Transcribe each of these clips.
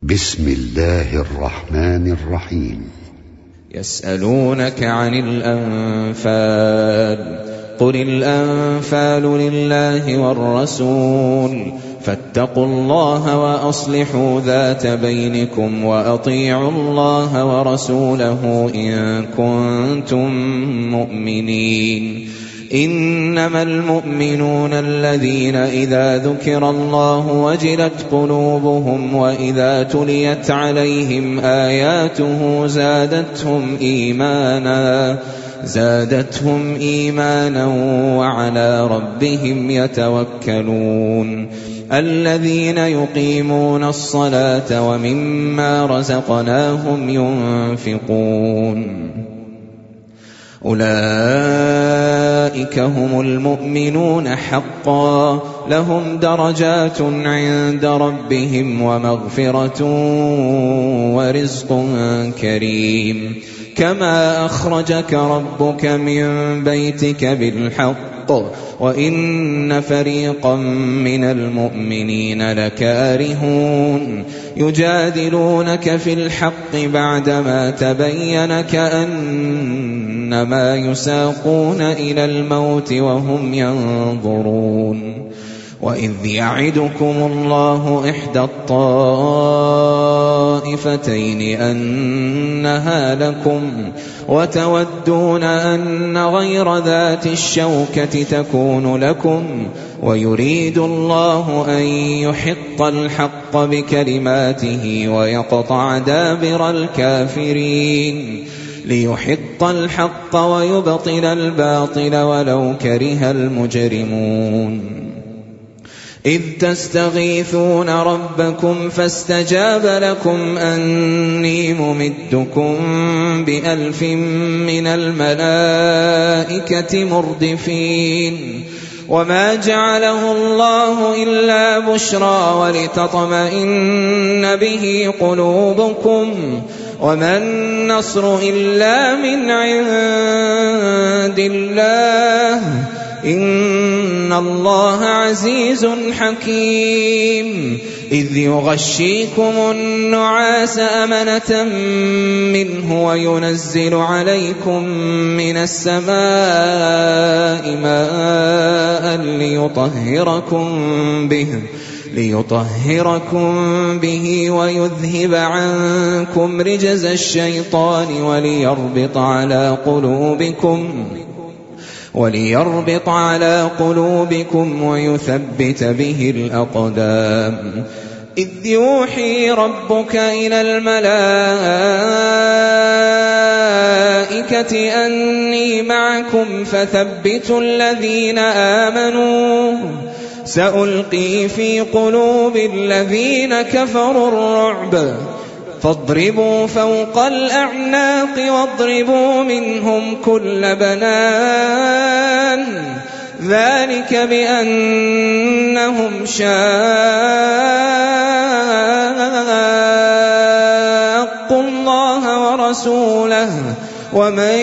بسم الله الرحمن الرحيم. يسألونك عن الأنفال قل الأنفال لله والرسول فاتقوا الله وأصلحوا ذات بينكم وأطيعوا الله ورسوله إن كنتم مؤمنين. إنما المؤمنون الذين إذا ذكر الله وجلت قلوبهم وإذا تليت عليهم آياته زادتهم إيمانا وعلى ربهم يتوكلون. الذين يقيمون الصلاة ومما رزقناهم ينفقون أولئك هم المؤمنون حقا لهم درجات عند ربهم ومغفرة ورزق كريم. كما أخرجك ربك من بيتك بالحق وإن فريقا من المؤمنين لكارهون يجادلونك في الحق بعدما تبين كأنما يساقون إلى الموت وهم ينظرون. وإذ يعدكم الله إحدى الطائفتين أنها لكم وتودون أن غير ذات الشوكة تكون لكم ويريد الله أن يحق الحق بكلماته ويقطع دابر الكافرين ليحق الحق ويبطل الباطل ولو كره المجرمون. إذ تستغيثون ربكم فاستجاب لكم أني ممدكم ب1000 من الملائكة مردفين. وما جعله الله إلا بشرى ولتطمئن به قلوبكم وما النصر إلا من عند الله إن الله عزيز حكيم. إذ يغشيكم النعاس أمنة منه وينزل عليكم من السماء ماء ليطهركم به ويذهب عنكم رجز الشيطان وليربط على قلوبكم ويثبت به الأقدام. إذ يوحي ربك إلى الملائكة أني معكم فثبتوا الذين آمنوا سألقي في قلوب الذين كفروا الرعب فاضربوا فوق الأعناق واضربوا منهم كل بنان ذلك بأنهم شاقوا الله ورسوله ومن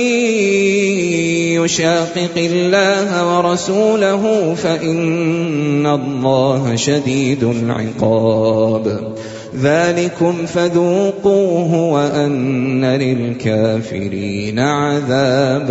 يشاقق الله ورسوله فإن الله شديد العقاب. ذلكم فذوقوه وأن للكافرين عذاب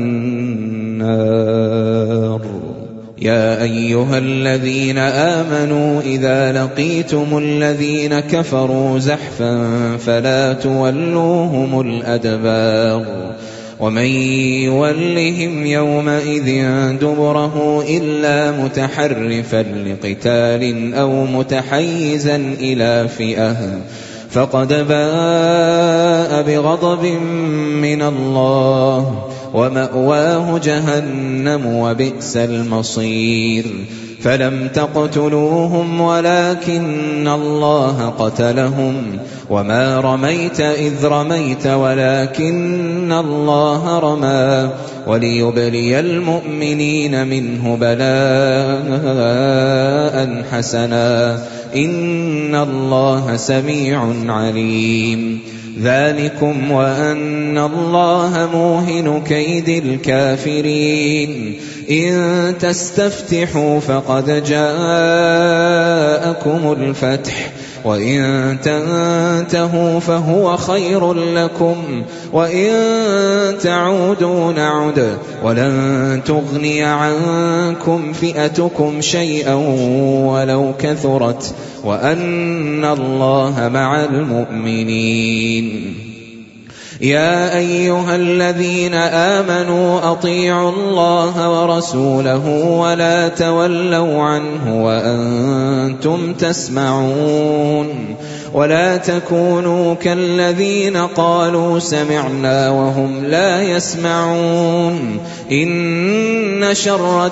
النار. يا أيها الذين آمنوا إذا لقيتم الذين كفروا زحفا فلا تولوهم الأدبار ومن يولهم يومئذ دبره إلا متحرفا لقتال أو متحيزا إلى فئة فقد باء بغضب من الله ومأواه جهنم وبئس المصير. فلم تقتلوهم ولكن الله قتلهم وما رميت إذ رميت ولكن الله رمى وليبلي المؤمنين منه بلاء حسنا إن الله سميع عليم. ذلكم وأن الله موهن كيد الكافرين. إن تستفتحوا فقد جاءكم الفتح وإن تنتهوا فهو خير لكم وإن تعودوا نعد ولن تغني عنكم فئتكم شيئا ولو كثرت وأن الله مع المؤمنين. يا أيها الذين آمنوا أطيعوا الله ورسوله ولا تولوا عنه وأنتم تسمعون ولا تكونوا كالذين قالوا سمعنا وهم لا يسمعون إن شر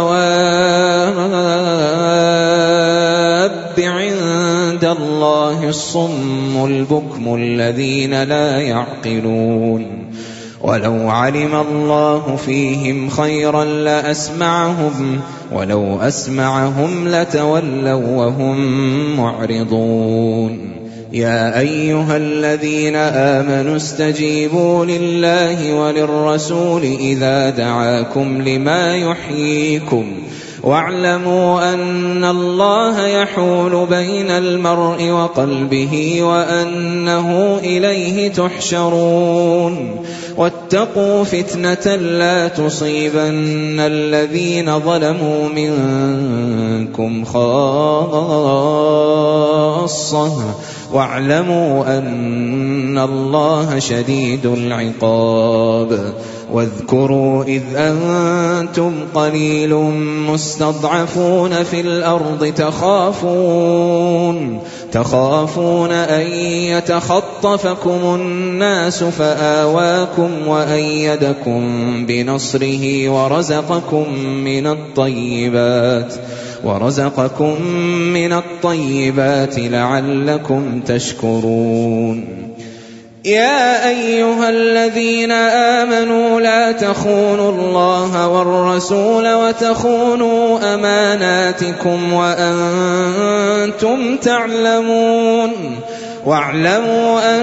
الدواب عند الله الصم البكم الذين لا يعقلون ولو علم الله فيهم خيرا لأسمعهم ولو أسمعهم لتولوا وهم معرضون. يا أيها الذين آمنوا استجيبوا لله وللرسول إذا دعاكم لما يحييكم واعلموا أن الله يحول بين المرء وقلبه وأنه إليه تحشرون. واتقوا فتنة لا تصيبن الذين ظلموا منكم خاصة واعلموا أن الله شديد العقاب. واذكروا إذ أنتم قليل مستضعفون في الأرض تخافون أن يتخطفكم الناس فآواكم وأيدكم بنصره ورزقكم من الطيبات لعلكم تشكرون. يا أيها الذين آمنوا لا تخونوا الله والرسول وتخونوا أماناتكم وأنتم تعلمون واعلموا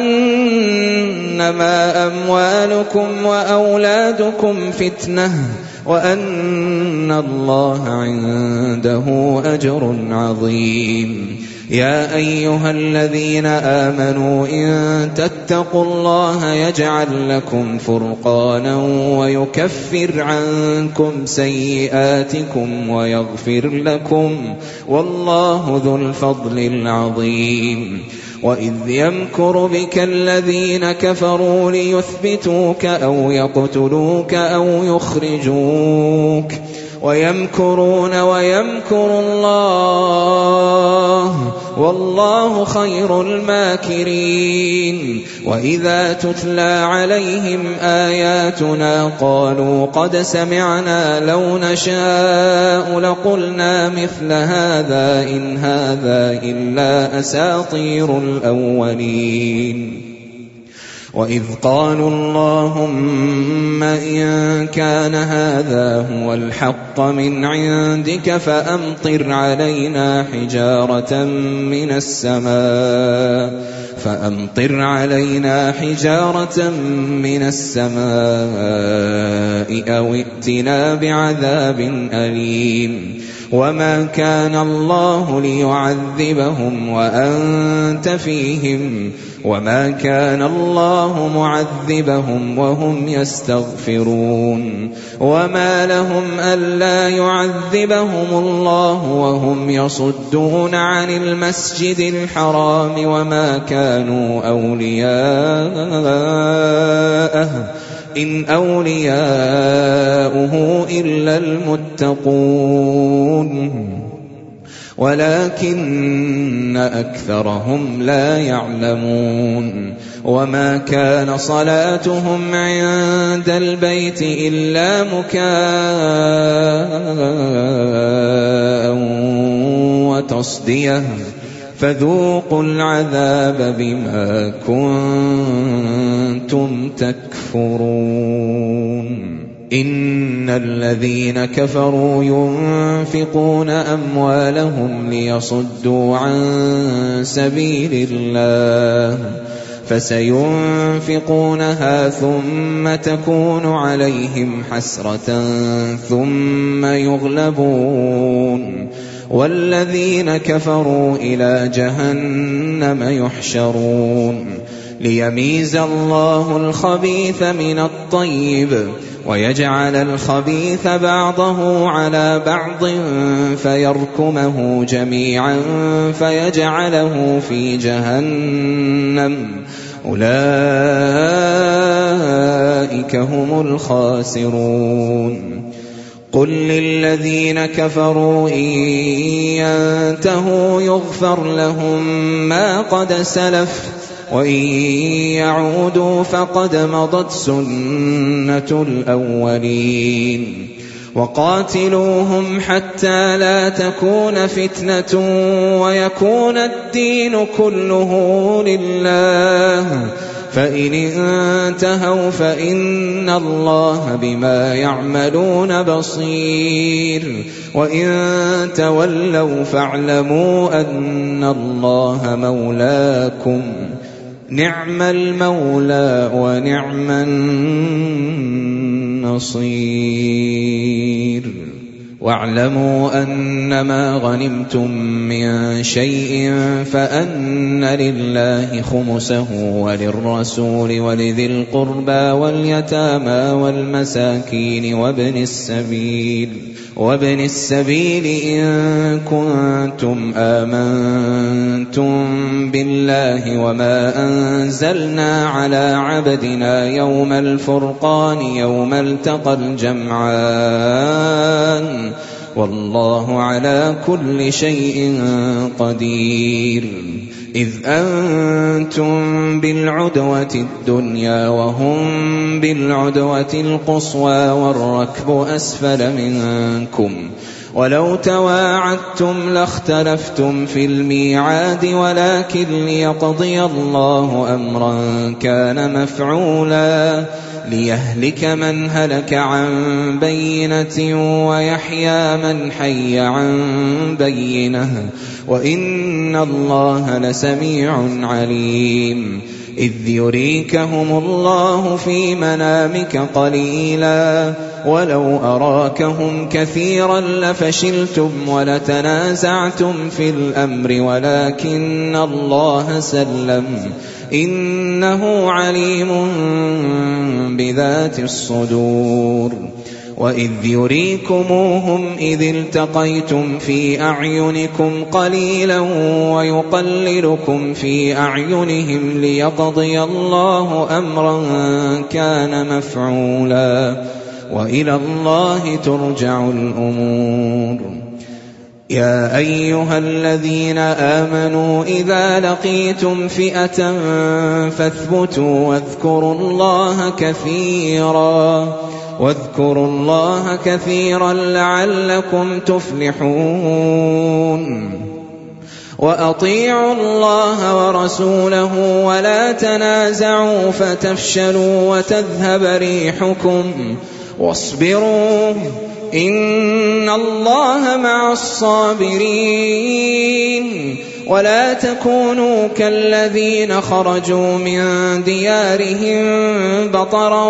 أنما أموالكم وأولادكم فتنة وأن الله عنده أجر عظيم. يا أيها الذين آمنوا إن تتقوا الله يجعل لكم فرقانا ويكفر عنكم سيئاتكم ويغفر لكم والله ذو الفضل العظيم. وإذ يمكر بك الذين كفروا ليثبتوك أو يقتلوك أو يخرجوك ويمكرون ويمكر الله والله خير الماكرين. وإذا تتلى عليهم آياتنا قالوا قد سمعنا لو نشاء لقلنا مثل هذا إن هذا إلا أساطير الأولين. وإذ قالوا اللهم إن كان هذا هو الحق من عندك فأمطر علينا حجارة من السماء أو ائتنا بعذاب أليم. وما كان الله ليعذبهم وأنت فيهم وما كان الله معذبهم وهم يستغفرون. وما لهم ألا يعذبهم الله وهم يصدون عن المسجد الحرام وما كانوا أولياءه إن أولياؤه إلا المتقون ولكن أكثرهم لا يعلمون. وما كان صلاتهم عند البيت إلا مكاء وتصدية فذوقوا العذاب بما كنتم تكفرون. إن الذين كفروا ينفقون أموالهم ليصدوا عن سبيل الله فسينفقونها ثم تكون عليهم حسرة ثم يغلبون والذين كفروا إلى جهنم يحشرون ليميز الله الخبيث من الطيب ويجعل الخبيث بعضه على بعض فيركمه جميعا فيجعله في جهنم أولئك هم الخاسرون قل للذين كفروا إن ينتهوا يغفر لهم ما قد سلف وإن يعودوا فقد مضت سنة الأولين وقاتلوهم حتى لا تكون فتنة ويكون الدين كله لله فإن انتهوا فإن الله بما يعملون بصير وإن تولوا فاعلموا أن الله مولاكم نعم المولى ونعم النصير واعلموا أنما غنمتم من شيء فأن لله خمسه وللرسول ولذي القربى واليتامى والمساكين وابن السبيل إن كنتم آمنتم بالله وما أنزلنا على عبدنا يوم الفرقان يوم التقى الجمعان والله على كل شيء قدير إذ أنتم بالعدوة الدنيا وهم بالعدوة القصوى والركب أسفل منكم ولو تواعدتم لاختلفتم في الميعاد ولكن ليقضي الله أمرا كان مفعولا ليهلك من هلك عن بينة ويحيى من حي عن بينة وإن الله لسميع عليم إذ يريكهم الله في منامك قليلا ولو أراكهم كثيرا لفشلتم ولتنازعتم في الأمر ولكن الله سلم إنه عليم بذات الصدور وإذ يريكموهم إذ التقيتم في أعينكم قليلا ويقللكم في أعينهم ليقضي الله أمرا كان مفعولا وإلى الله ترجع الأمور يا أيها الذين آمنوا إذا لقيتم فئة فاثبتوا واذكروا الله كثيرا لعلكم تفلحون وأطيعوا الله ورسوله ولا تنازعوا فتفشلوا وتذهب ريحكم واصبروا إن الله مع الصابرين ولا تكونوا كالذين خرجوا من ديارهم بطرا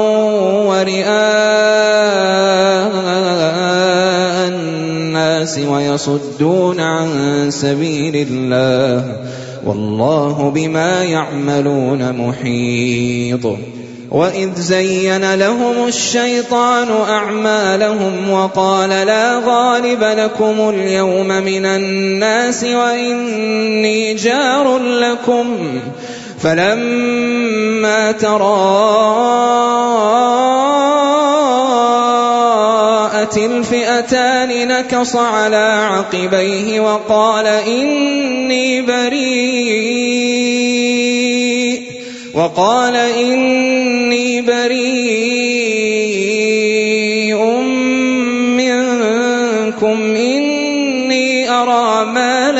ورئاء الناس ويصدون عن سبيل الله والله بما يعملون محيط وإذ زين لهم الشيطان أعمالهم وقال لا غالب لكم اليوم من الناس وإني جار لكم فلما تراءت الفئتان نكص على عقبيه وقال إني بريء منكم إني أرى ما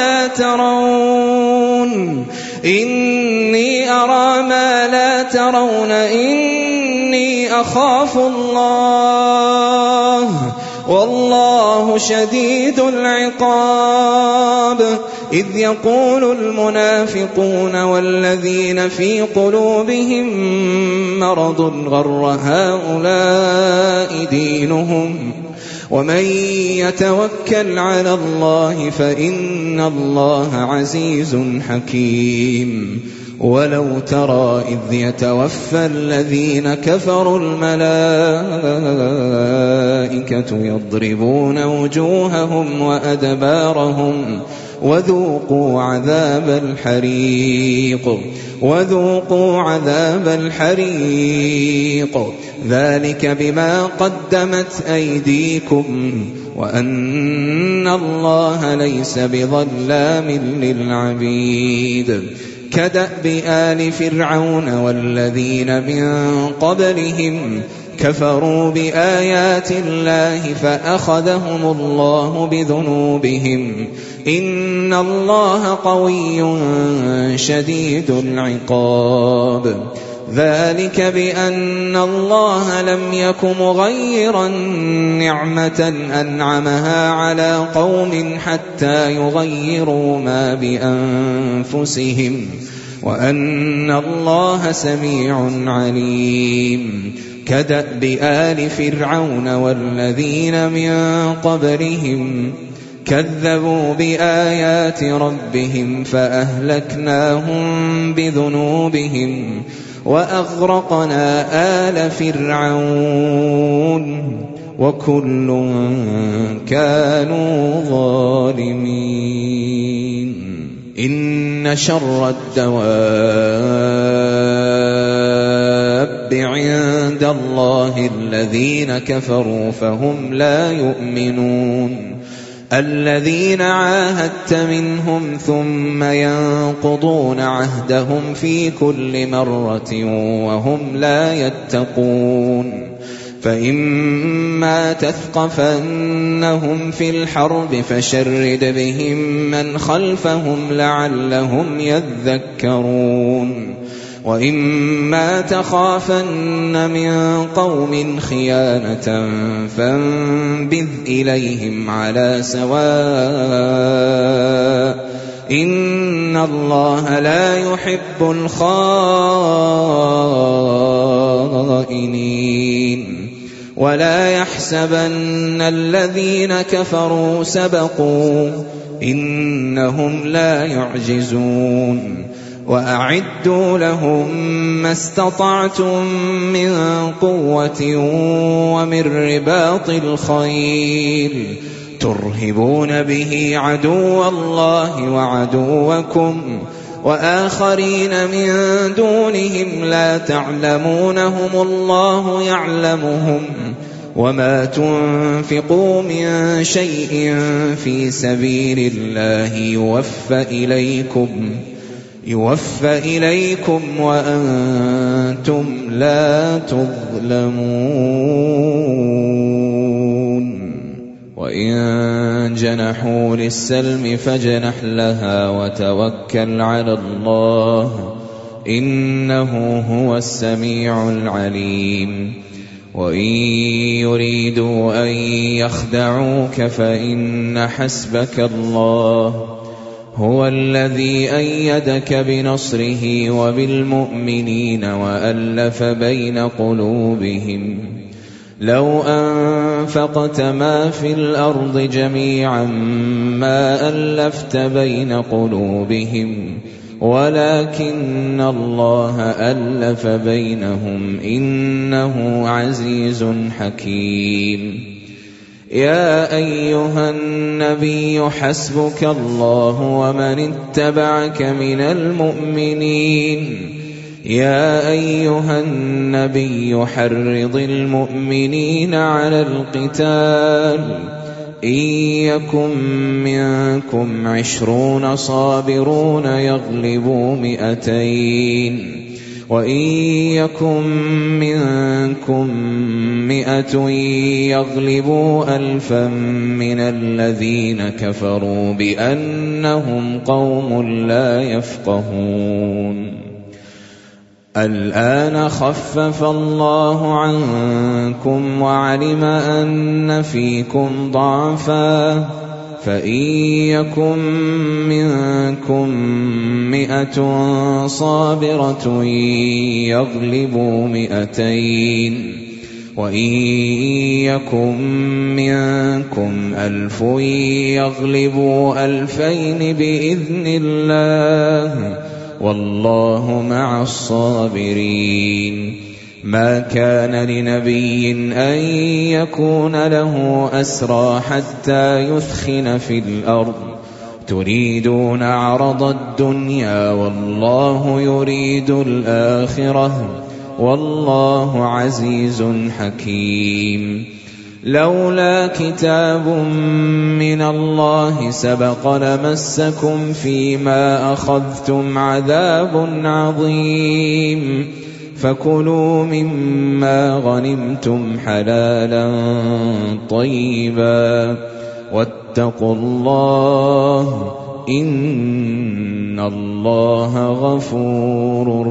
لا ترون إني أخاف الله والله شديد العقاب إذ يقول المنافقون والذين في قلوبهم مرض غر هؤلاء دينهم ومن يتوكل على الله فإن الله عزيز حكيم. ولو ترى إذ يتوفى الذين كفروا الملائكة يضربون وجوههم وأدبارهم وذوقوا عذاب الحريق ذلك بما قدمت أيديكم وأن الله ليس بظلام للعبيد. كدأب آل فرعون والذين من قبلهم كفروا بآيات الله فأخذهم الله بذنوبهم إن الله قوي شديد العقاب. ذلك بأن الله لم يك مغيرا نعمة أنعمها على قوم حتى يغيروا ما بأنفسهم وأن الله سميع عليم. كدأب آل فرعون والذين من قبلهم كذبوا بآيات ربهم فأهلكناهم بذنوبهم وأغرقنا آل فرعون وكل كانوا ظالمين. إن شر الدواب عند الله الذين كفروا فهم لا يؤمنون. الذين عاهدت منهم ثم ينقضون عهدهم في كل مرة وهم لا يتقون. فإما تثقفنهم في الحرب فشرد بهم من خلفهم لعلهم يذكرون. وإما تخافن من قوم خيانة فانبذ إليهم على سواء إن الله لا يحب الخائنين. ولا يحسبن الذين كفروا سبقوا إنهم لا يعجزون. وأعدوا لهم ما استطعتم من قوة ومن رباط الخيل ترهبون به عدو الله وعدوكم وآخرين من دونهم لا تعلمونهم الله يعلمهم. وما تنفقوا من شيء في سبيل الله يوفى إليكم وأنتم لا تظلمون. وإن جنحوا للسلم فاجنح لها وتوكل على الله إنه هو السميع العليم. وإن يريدوا أن يخدعوك فإن حسبك الله هو الذي أيدك بنصره وبالمؤمنين وألف بين قلوبهم. لو أنفقت ما في الأرض جميعا ما ألفت بين قلوبهم ولكن الله ألف بينهم إنه عزيز حكيم. يا أيها النبي حسبك الله ومن اتبعك من المؤمنين. يا أيها النبي حرض المؤمنين على القتال إن يكن منكم 20 صابرون يغلبوا 200 وإن يكن منكم 100 يغلبوا 1000 من الذين كفروا بأنهم قوم لا يفقهون. الآن خفف الله عنكم وعلم أن فيكم ضعفا فإن يكن منكم 100 صابرة يغلبوا 200 وإن يكن منكم 1000 يغلبوا 2000 بإذن الله والله مع الصابرين. ما كان لنبي أن يكون له أسرى حتى يثخن في الأرض تريدون عرض الدنيا والله يريد الآخرة والله عزيز حكيم. لولا كتاب من الله سبق لمسكم فيما أخذتم عذاب عظيم فكلوا مما غنمتم حلالا طيبا واتقوا الله إن الله غفور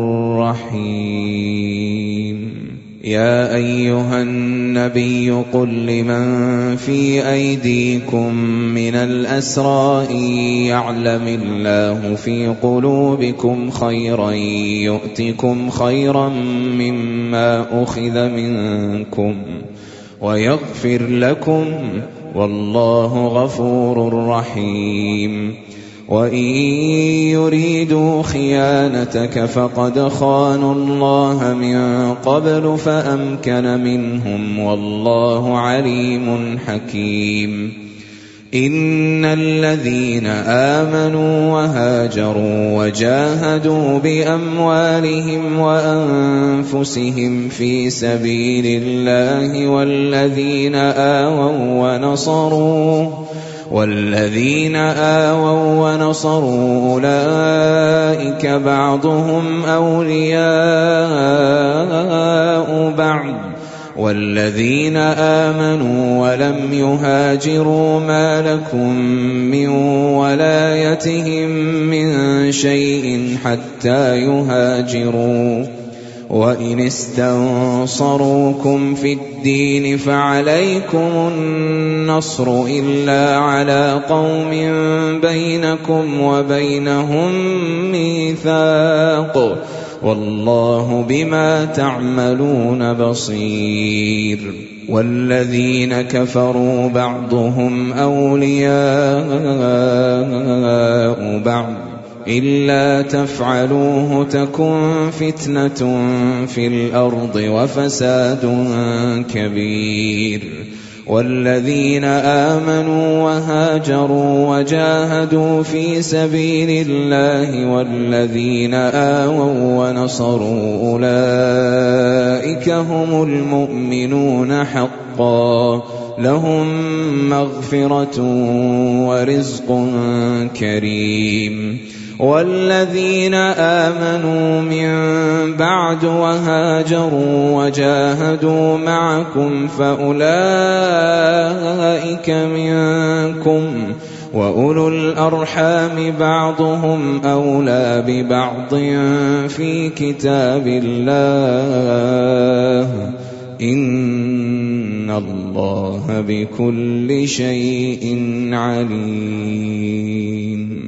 رحيم. يا أيها النبي قل لمن في أيديكم من الأسرى إن يعلم الله في قلوبكم خيرا يؤتكم خيرا مما أخذ منكم ويغفر لكم والله غفور رحيم. وإن يريدوا خيانتك فقد خانوا الله من قبل فأمكن منهم والله عليم حكيم. إن الذين آمنوا وهاجروا وجاهدوا بأموالهم وأنفسهم في سبيل الله والذين آووا ونصروا أولئك بعضهم أولياء بعض والذين آمنوا ولم يهاجروا ما لكم من ولايتهم من شيء حتى يهاجروا وإن استنصروكم في الدين فعليكم النصر إلا على قوم بينكم وبينهم ميثاق والله بما تعملون بصير. والذين كفروا بعضهم أولياء بعض إلا تفعلوه تكن فتنة في الأرض وفساد كبير. والذين آمنوا وهاجروا وجاهدوا في سبيل الله والذين آووا ونصروا أولئك هم المؤمنون حقا لهم مغفرة ورزق كريم. والذين آمنوا من بعد وهاجروا وجاهدوا معكم فأولئك منكم وأولو الأرحام بعضهم أولى ببعض في كتاب الله إن الله بكل شيء عليم.